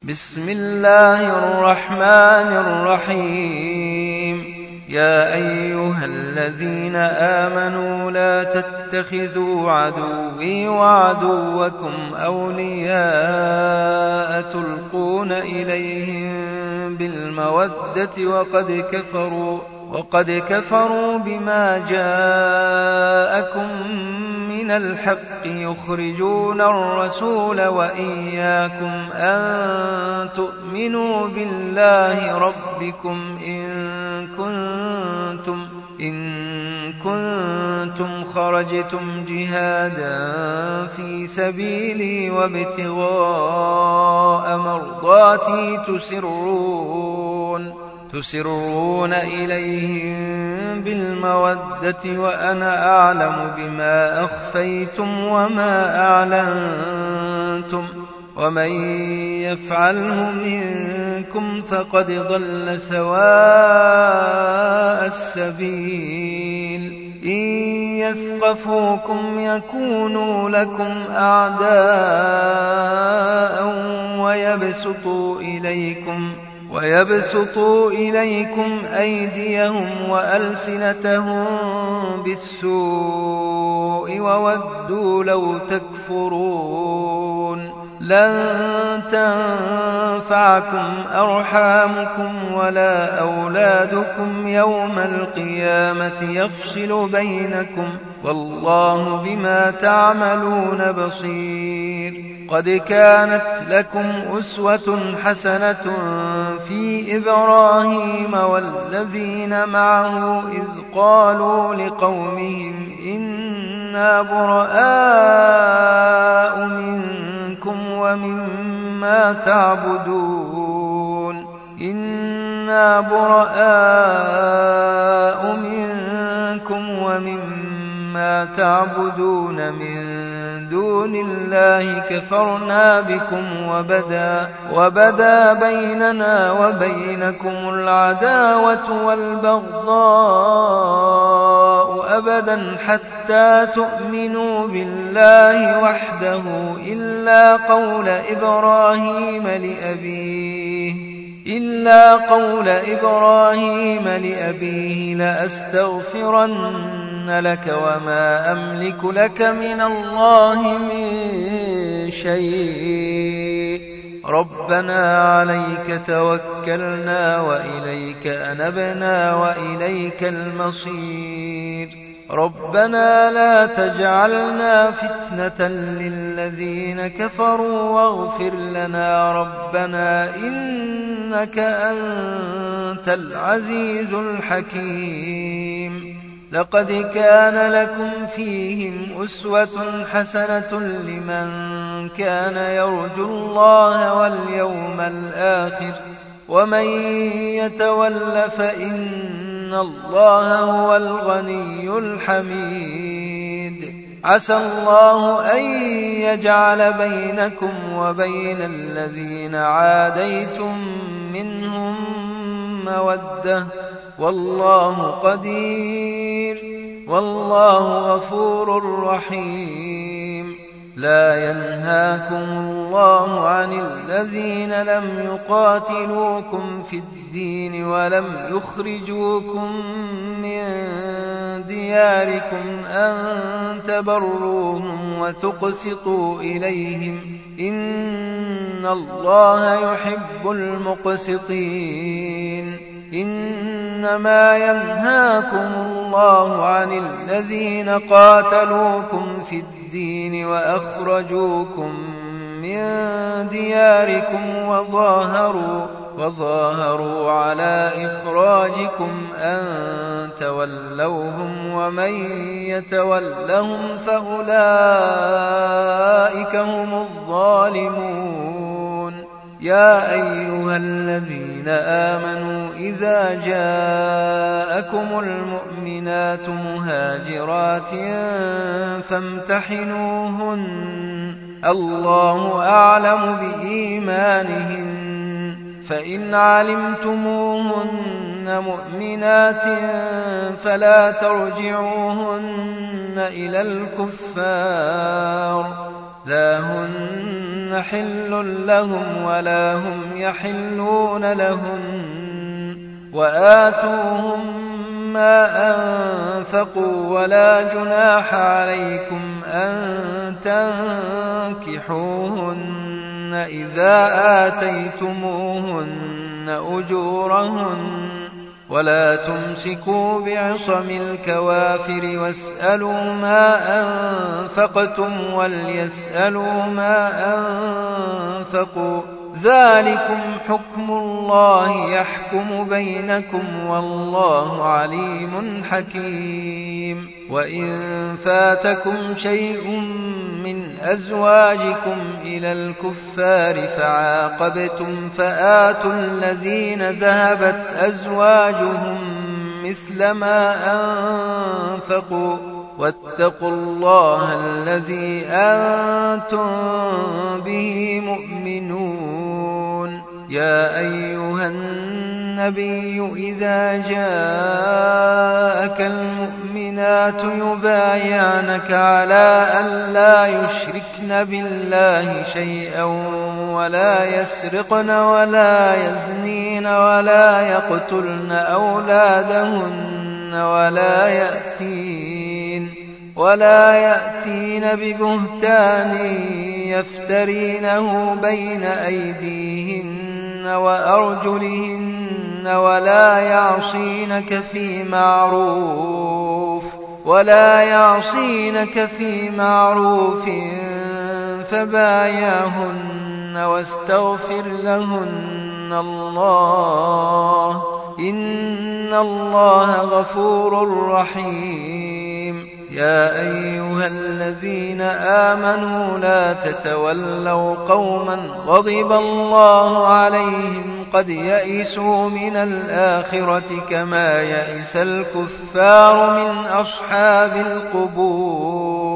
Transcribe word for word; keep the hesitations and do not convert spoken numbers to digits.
بسم الله الرحمن الرحيم. يا أيها الذين آمنوا لا تتخذوا عدوي وعدوكم أولياء تلقون إليهم بالمودة وقد كفروا وقد كفروا بما جاءكم من الحق يخرجون الرسول وإياكم أن تؤمنوا بالله ربكم إن كنتم إن كنتم خرجتم جهادا في سبيلي وابتغاء مرضاتي تسرون تسرون إليهم بالمودة وأنا أعلم بما أخفيتم وما أعلنتم ومن يفعله منكم فقد ضل سواء السبيل. إن يثقفوكم يكونوا لكم أعداء ويبسطوا إليكم ويبسطوا إليكم أيديهم وألسنتهم بالسوء وودوا لو تكفرون. لن تنفعكم أرحامكم ولا أولادكم يوم القيامة يفصل بينكم والله بما تعملون بصير. قد كانت لكم أسوة حسنة في إبراهيم والذين معه إذ قالوا لقومهم إنا براء منكم ومما تعبدون إنا براء منكم ومما تعبدون من دون الله كفرنا بكم وبدا, وبدا بيننا وبينكم العداوة والبغضاء أبدا حتى تؤمنوا بالله وحده إلا قول إبراهيم لأبيه إلا قول إبراهيم لأبيه لأستغفرن لك وما أملك لك من الله من شيء. ربنا عليك توكلنا وإليك أنبنا وإليك المصير. ربنا لا تجعلنا فتنة للذين كفروا واغفر لنا ربنا إنك أنت العزيز الحكيم. لقد كان لكم فيهم أسوة حسنة لمن كان يرجو الله واليوم الآخر ومن يتول فإن الله هو الغني الحميد. عسى الله أن يجعل بينكم وبين الذين عاديتم منهم مودة والله قدير والله غفور رحيم. لا ينهاكم الله عن الذين لم يقاتلوكم في الدين ولم يخرجوكم من دياركم أن تبروهم وتقسطوا إليهم إن الله يحب المقسطين. إنما ينهاكم الله عن الذين قاتلوكم في الدين وأخرجوكم من دياركم وظاهروا, وظاهروا على إخراجكم أن تولوهم ومن يتولهم فأولئك هم الظالمون. يا أيها الذين آمنوا إذا جاءكم المؤمنات مهاجرات فامتحنوهن الله أعلم بإيمانهن فإن علمتموهن مؤمنات فلا ترجعوهن إلى الكفار لا هن حل لهم ولا هم يحلون لهن وآتوهم ما أنفقوا ولا جناح عليكم أن تنكحوهن إذا آتيتموهن أجورهن ولا تمسكوا بعصم الكوافر واسألوا ما أنفقتم وليسألوا ما أنفقوا ذلكم حكم الله يحكم بينكم والله عليم حكيم. وإن فاتكم شيء من أزواجكم إلى الكفار فعاقبتم فآتوا الذين ذهبت أزواجهم مثل ما أنفقوا واتقوا الله الذي أنتم به مؤمنون. يا أيها النبي إذا جاءك المؤمنات يبايعنك على أن لا يشركن بالله شيئا ولا يسرقن ولا يزنين ولا يقتلن أولادهن ولا يأتين ولا يأتين ببهتان يفترينه بين أيديهن وأرجلهن ولا يعصينك في معروف ولا يعصينك في معروف فبايعهن واستغفر لهن الله إن الله غفور رحيم. يا أيها الذين آمنوا لا تتولوا قوما غضب الله عليهم قد يئسوا من الآخرة كما يئس الكفار من أصحاب القبور.